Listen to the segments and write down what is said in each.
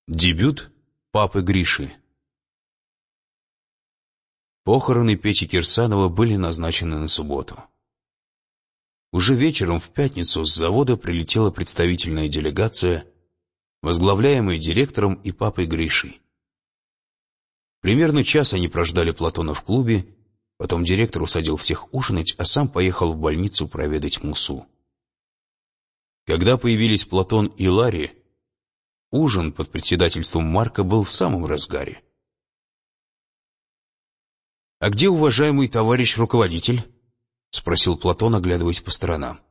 Дебют папы Гриши. Похороны Пети Кирсанова были назначены на субботу. Уже вечером в пятницу с завода прилетела представительная делегация, возглавляемая директором и папой Гришей. Примерно час они прождали Платона в клубе, потом директор усадил всех ужинать, а сам поехал в больницу проведать Мусу. Когда появились Платон и Ларри, ужин под председательством Марка был в самом разгаре. «А где уважаемый товарищ руководитель?» — спросил Платон, оглядываясь по сторонам.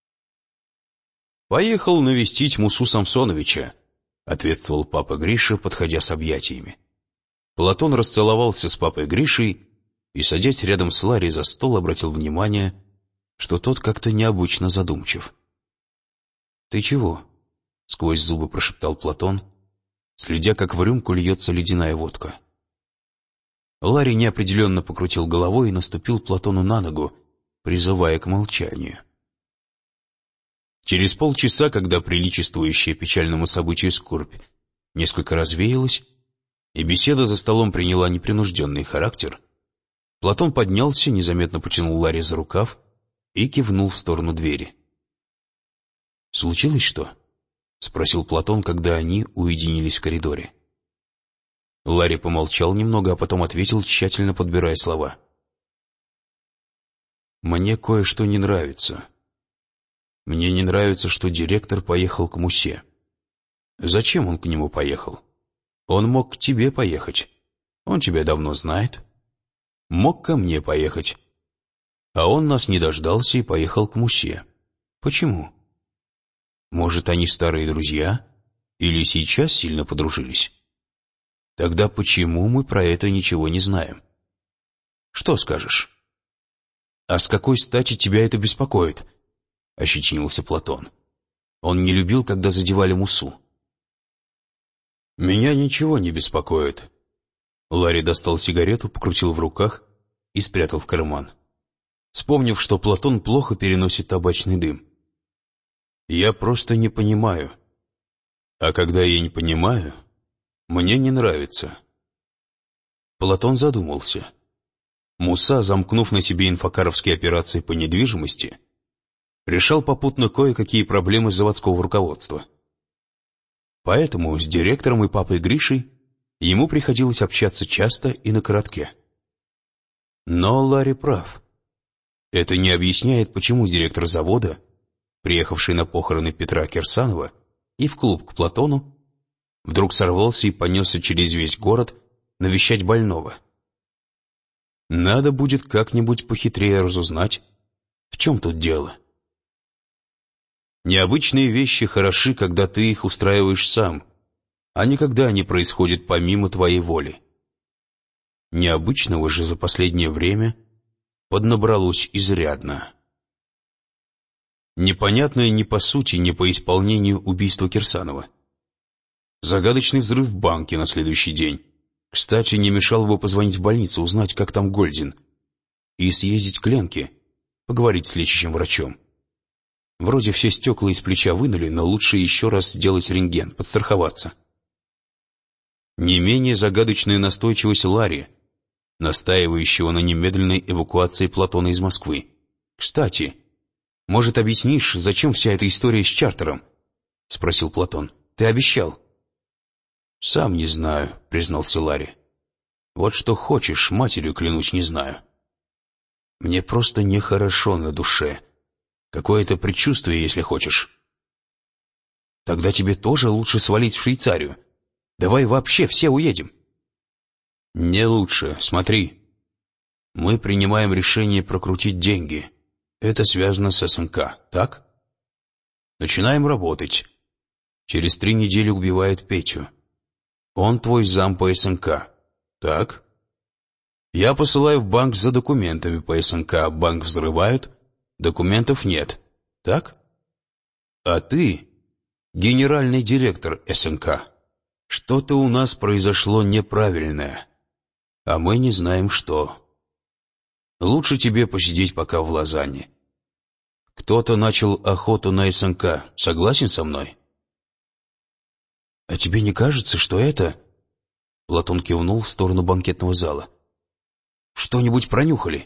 «Поехал навестить Мусу Самсоновича», — ответствовал папа Гриша, подходя с объятиями. Платон расцеловался с папой Гришей и, садясь рядом с Ларри за стол, обратил внимание, что тот как-то необычно задумчив. «Ты чего?» — сквозь зубы прошептал Платон, следя, как в рюмку льется ледяная водка. Ларри неопределенно покрутил головой и наступил Платону на ногу, призывая к молчанию. Через полчаса, когда приличествующая печальному событию скорбь несколько развеялась, и беседа за столом приняла непринужденный характер, Платон поднялся, незаметно потянул Ларри за рукав и кивнул в сторону двери. «Случилось что?» — спросил Платон, когда они уединились в коридоре. Ларри помолчал немного, а потом ответил, тщательно подбирая слова. «Мне кое-что не нравится. Мне не нравится, что директор поехал к Мусе. Зачем он к нему поехал? Он мог к тебе поехать. Он тебя давно знает. Мог ко мне поехать. А он нас не дождался и поехал к Мусе. Почему? Может, они старые друзья? Или сейчас сильно подружились? Тогда почему мы про это ничего не знаем? Что скажешь?» «А с какой стати тебя это беспокоит?» — ощетинился Платон. Он не любил, когда задевали Мусу. «Меня ничего не беспокоит». Ларри достал сигарету, покрутил в руках и спрятал в карман, вспомнив, что Платон плохо переносит табачный дым. «Я просто не понимаю. А когда я не понимаю, мне не нравится». Платон задумался. Муса, замкнув на себе инфокаровские операции по недвижимости, решал попутно кое-какие проблемы заводского руководства. Поэтому с директором и папой Гришей ему приходилось общаться часто и на коротке. Но Ларри прав. Это не объясняет, почему директор завода, приехавший на похороны Петра Кирсанова и в клуб к Платону, вдруг сорвался и понесся через весь город навещать больного. Надо будет как-нибудь похитрее разузнать, в чем тут дело. Необычные вещи хороши, когда ты их устраиваешь сам, а не когда они происходят помимо твоей воли. Необычного же за последнее время поднабралось изрядно. Непонятное ни по сути, ни по исполнению убийства Кирсанова. Загадочный взрыв в банке на следующий день. Кстати, не мешало бы позвонить в больницу, узнать, как там Гольдин. И съездить к Ленке, поговорить с лечащим врачом. Вроде все стекла из плеча вынули, но лучше еще раз сделать рентген, подстраховаться. Не менее загадочная настойчивость Ларри, настаивающего на немедленной эвакуации Платона из Москвы. «Кстати, может, объяснишь, зачем вся эта история с чартером?» — спросил Платон. «Ты обещал». «Сам не знаю», — признался Ларри. «Вот что хочешь, матерью клянусь, не знаю. Мне просто нехорошо на душе. Какое-то предчувствие, если хочешь». «Тогда тебе тоже лучше свалить в Швейцарию. Давай вообще все уедем». «Не лучше. Смотри. Мы принимаем решение прокрутить деньги. Это связано с СМК, так? Начинаем работать. Через 3 недели убивают Петю. Он твой зам по СМК, так? Я посылаю в банк за документами по СМК, банк взрывают, документов нет, так? А ты генеральный директор СМК. Что-то у нас произошло неправильное, а мы не знаем что. Лучше тебе посидеть пока в Лозанне. Кто-то начал охоту на СМК, согласен со мной?» «А тебе не кажется, что это...» Платон кивнул в сторону банкетного зала. «Что-нибудь пронюхали?»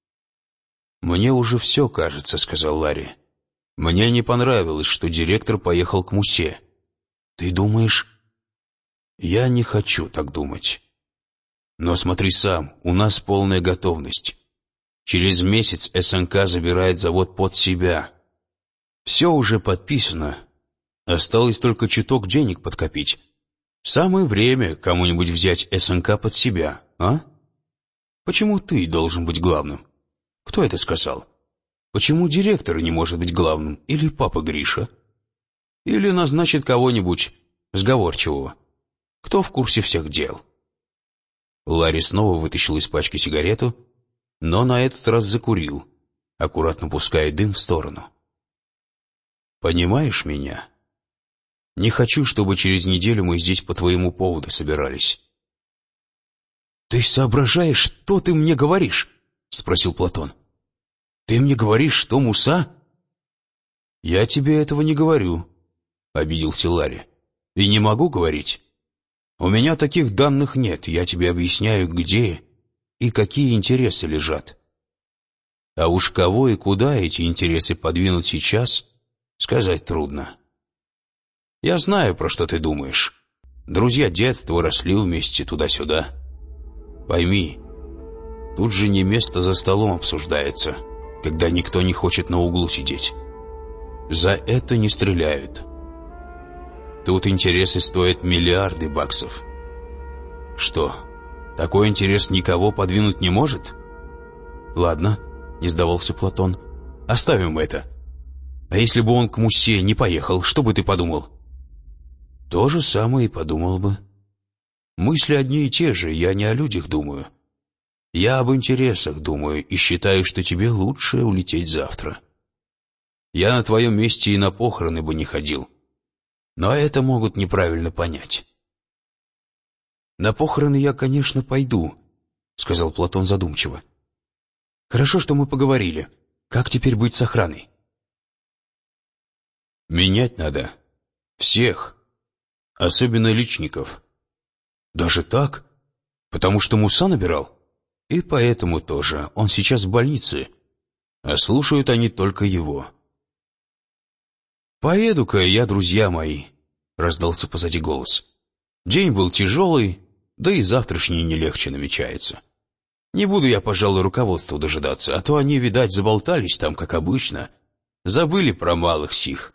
«Мне уже все кажется», — сказал Ларри. «Мне не понравилось, что директор поехал к Мусе». «Ты думаешь...» «Я не хочу так думать. Но смотри сам, у нас полная готовность. Через месяц СНК забирает завод под себя. Все уже подписано. Осталось только чуток денег подкопить. Самое время кому-нибудь взять СНК под себя, а? Почему ты должен быть главным? Кто это сказал? Почему директор не может быть главным? Или папа Гриша? Или назначит кого-нибудь сговорчивого? Кто в курсе всех дел?» Ларри снова вытащил из пачки сигарету, но на этот раз закурил, аккуратно пуская дым в сторону. «Понимаешь меня? Не хочу, чтобы через неделю мы здесь по твоему поводу собирались». «Ты соображаешь, что ты мне говоришь?» — спросил Платон. «Ты мне говоришь, что Муса?» «Я тебе этого не говорю», — обиделся Ларри. «И не могу говорить. У меня таких данных нет, я тебе объясняю, где и какие интересы лежат. А уж кого и куда эти интересы подвинуть сейчас, сказать трудно. Я знаю, про что ты думаешь. Друзья детства росли вместе туда-сюда. Пойми, тут же не место за столом обсуждается, когда никто не хочет на углу сидеть. За это не стреляют. Тут интересы стоят миллиарды баксов. Что, такой интерес никого подвинуть не может? Ладно, не сдавался Платон, оставим это. А если бы он к Мусе не поехал, что бы ты подумал? То же самое и подумал бы. Мысли одни и те же, я не о людях думаю. Я об интересах думаю и считаю, что тебе лучше улететь завтра. Я на твоем месте и на похороны бы не ходил. Но это могут неправильно понять. «На похороны я, конечно, пойду», — сказал Платон задумчиво. «Хорошо, что мы поговорили. Как теперь быть с охраной?» «Менять надо. Всех. Особенно личников». «Даже так? Потому что Муса набирал?» «И поэтому тоже. Он сейчас в больнице. А слушают они только его». «Поеду-ка я, друзья мои», — раздался позади голос. «День был тяжелый, да и завтрашний не легче намечается. Не буду я, пожалуй, руководству дожидаться, а то они, видать, заболтались там, как обычно. Забыли про малых сих».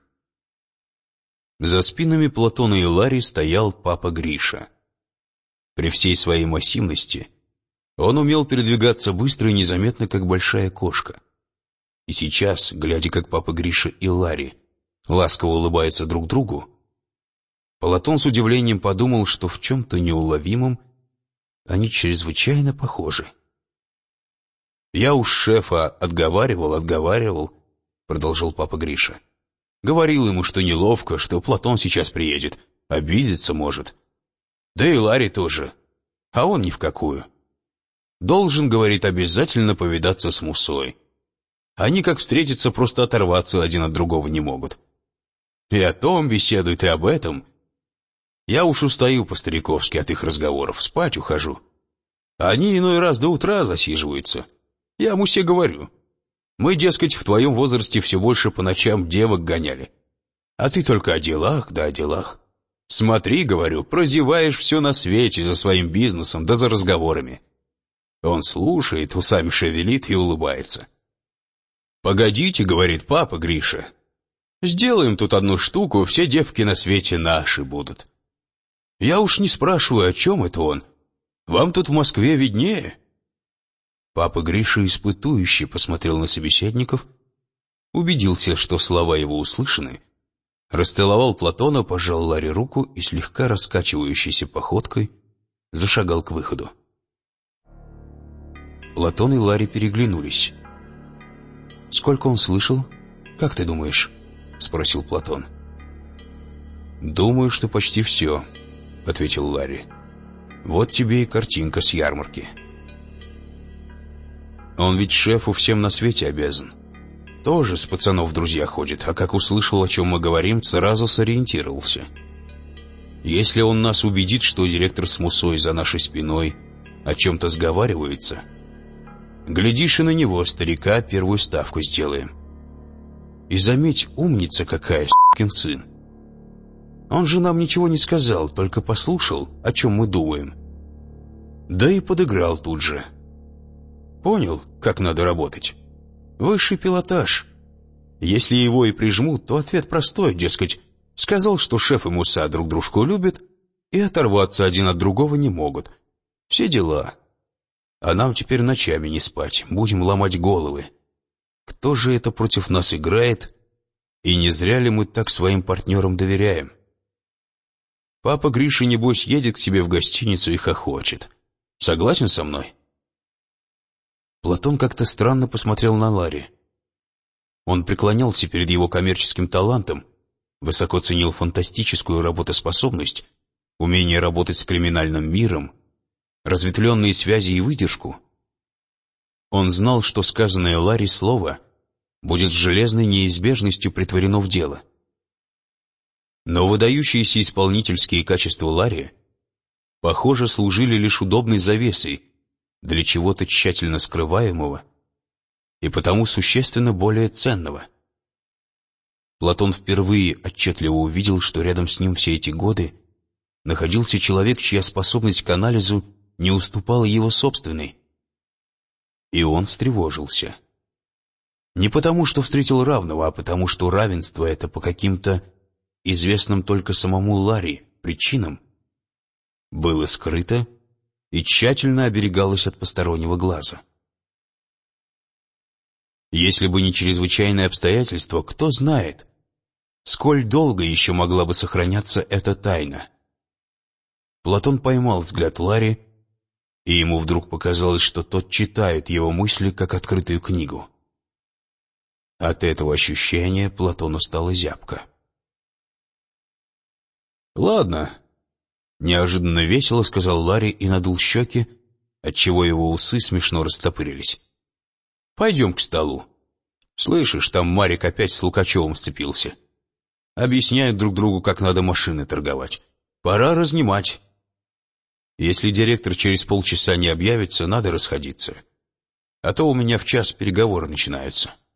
За спинами Платона и Ларри стоял папа Гриша. При всей своей массивности он умел передвигаться быстро и незаметно, как большая кошка. И сейчас, глядя, как папа Гриша и Ларри ласково улыбаются друг другу, Платон с удивлением подумал, что в чем-то неуловимом они чрезвычайно похожи. «Я уж шефа отговаривал», — продолжал папа Гриша. «Говорил ему, что неловко, что Платон сейчас приедет, обидеться может. Да и Ларри тоже, а он ни в какую. Должен, говорит, обязательно повидаться с Мусой. Они, как встретятся, просто оторваться один от другого не могут. И о том беседуют, и об этом. Я уж устаю по-стариковски от их разговоров, спать ухожу. Они иной раз до утра засиживаются. Я Мусе говорю. Мы, дескать, в твоем возрасте все больше по ночам девок гоняли. А ты только о делах, да о делах. Смотри, говорю, прозеваешь все на свете за своим бизнесом да за разговорами». Он слушает, усами шевелит и улыбается. «Погодите, — говорит папа Гриша, — сделаем тут одну штуку, все девки на свете наши будут». Я уж не спрашиваю, о чем это он. Вам тут в Москве виднее. Папа Гриша испытующе посмотрел на собеседников, убедился, что слова его услышаны, расцеловал Платона, пожал Ларри руку и слегка раскачивающейся походкой зашагал к выходу. Платон и Ларри переглянулись. «Сколько он слышал? Как ты думаешь?» — спросил Платон. «Думаю, что почти все», — ответил Ларри. «Вот тебе и картинка с ярмарки». «Он ведь шефу всем на свете обязан. Тоже с пацанов в друзья ходит, а как услышал, о чем мы говорим, сразу сориентировался». Если он нас убедит, что директор с Мусой за нашей спиной о чем-то сговариваются, глядишь, и на него, старика, первую ставку сделаем. И заметь, умница какая, с**кин сын. Он же нам ничего не сказал, только послушал, о чем мы думаем. Да и подыграл тут же. Понял, как надо работать? Высший пилотаж. Если его и прижмут, то ответ простой, дескать, сказал, что шеф и Муса друг дружку любят, и оторваться один от другого не могут. Все дела. А нам теперь ночами не спать, будем ломать головы. Кто же это против нас играет, и не зря ли мы так своим партнерам доверяем? Папа Гриша, небось, едет к себе в гостиницу и хохочет. Согласен со мной? Платон как-то странно посмотрел на Ларри. Он преклонялся перед его коммерческим талантом, высоко ценил фантастическую работоспособность, умение работать с криминальным миром, разветвленные связи и выдержку. Он знал, что сказанное Ларри слово будет с железной неизбежностью претворено в дело. Но выдающиеся исполнительские качества Ларри, похоже, служили лишь удобной завесой для чего-то тщательно скрываемого и потому существенно более ценного. Платон впервые отчетливо увидел, что рядом с ним все эти годы находился человек, чья способность к анализу не уступала его собственной. И он встревожился. Не потому, что встретил равного, а потому, что равенство это по каким-то известным только самому Ларри причинам было скрыто и тщательно оберегалось от постороннего глаза. Если бы не чрезвычайные обстоятельства, кто знает, сколь долго еще могла бы сохраняться эта тайна. Платон поймал взгляд Ларри, и ему вдруг показалось, что тот читает его мысли, как открытую книгу. От этого ощущения Платону стало зябко. «Ладно», — неожиданно весело сказал Ларри и надул щеки, отчего его усы смешно растопырились. «Пойдем к столу. Слышишь, там Марик опять с Лукачевым сцепился. Объясняют друг другу, как надо машины торговать. Пора разнимать. Если директор через полчаса не объявится, надо расходиться. А то у меня в час переговоры начинаются».